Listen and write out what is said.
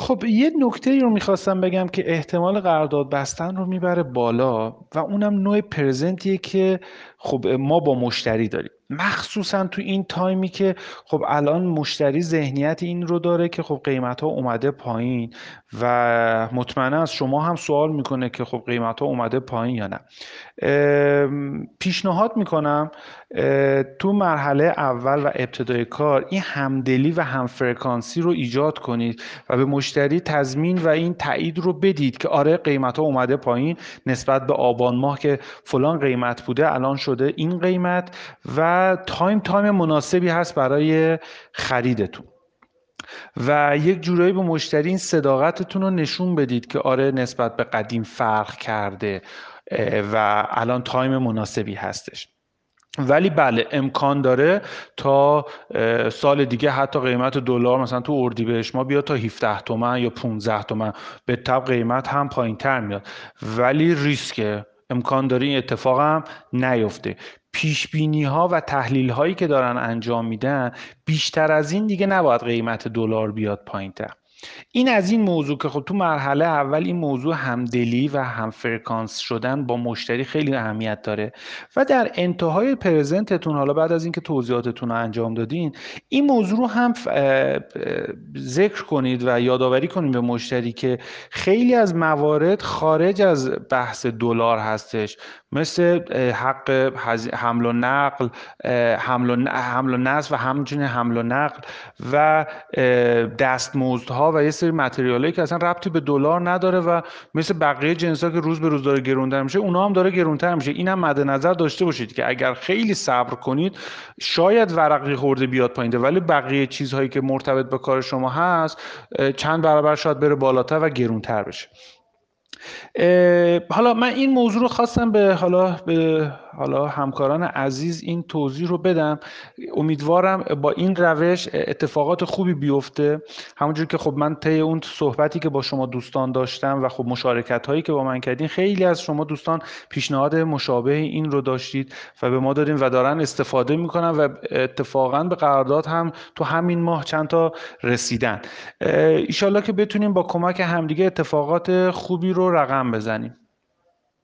خب یه نکته رو میخواستم بگم که احتمال قرارداد بستن رو میبره بالا و اونم نوع پرزنتیه که خب ما با مشتری داریم، مخصوصا تو این تایمی که خب الان مشتری ذهنیت این رو داره که خب قیمت ها اومده پایین و مطمئنا از شما هم سوال میکنه که خب قیمت ها اومده پایین یا نه. پیشنهاد میکنم تو مرحله اول و ابتدای کار این همدلی و همفرکانسی رو ایجاد کنید و به مشتری تضمین و این تایید رو بدید که آره قیمت ها اومده پایین نسبت به آبان ماه که فلان قیمت بوده الان شده این قیمت و تایم مناسبی هست برای خریدتون و یک جورایی به مشتری این صداقتتون رو نشون بدید که آره نسبت به قدیم فرق کرده و الان تایم مناسبی هستش. ولی بله امکان داره تا سال دیگه حتی قیمت دلار مثلا تو اردیبهشت ما بیاد تا 17 تومن یا 15 تومن، به تبع قیمت هم پایین تر میاد، ولی ریسکه، امکان داره این اتفاق هم نیفته. پیش بینی ها و تحلیل هایی که دارن انجام میدن بیشتر از این دیگه نباید قیمت دلار بیاد پایین تر. این از این موضوع که خب تو مرحله اول این موضوع همدلی و همفرکانس شدن با مشتری خیلی اهمیت داره و در انتهای پرزنتتون حالا بعد از اینکه توضیحاتتون رو انجام دادین این موضوع رو هم ذکر کنید و یادآوری کنید به مشتری که خیلی از موارد خارج از بحث دلار هستش، مثل حق حمل و نقل، حمل و نصب و همچنین حمل و نقل و دستمزدها و یه سری متریالایی که اصلا ربطی به دلار نداره و مثل بقیه جنسا که روز به روز داره گرونتر میشه اونها هم داره گرونتر میشه. اینم مد نظر داشته باشید که اگر خیلی صبر کنید شاید ورقی خورده بیاد پایین، ولی بقیه چیزهایی که مرتبط به کار شما هست چند برابر شاید بره بالاتر و گرونتر بشه. حالا من این موضوع رو خواستم به حالا همکاران عزیز این توضیح رو بدم. امیدوارم با این روش اتفاقات خوبی بیفته. همونجور که خب من طی اون صحبتی که با شما دوستان داشتم و خب مشارکت هایی که با من کردین خیلی از شما دوستان پیشنهاد مشابه این رو داشتید و به ما دادین و دارن استفاده میکنن و اتفاقا به قرارداد هم تو همین ماه چند تا رسیدن. ایشالله که بتونیم با کمک همدیگه اتفاقات خوبی رو رقم بزنیم.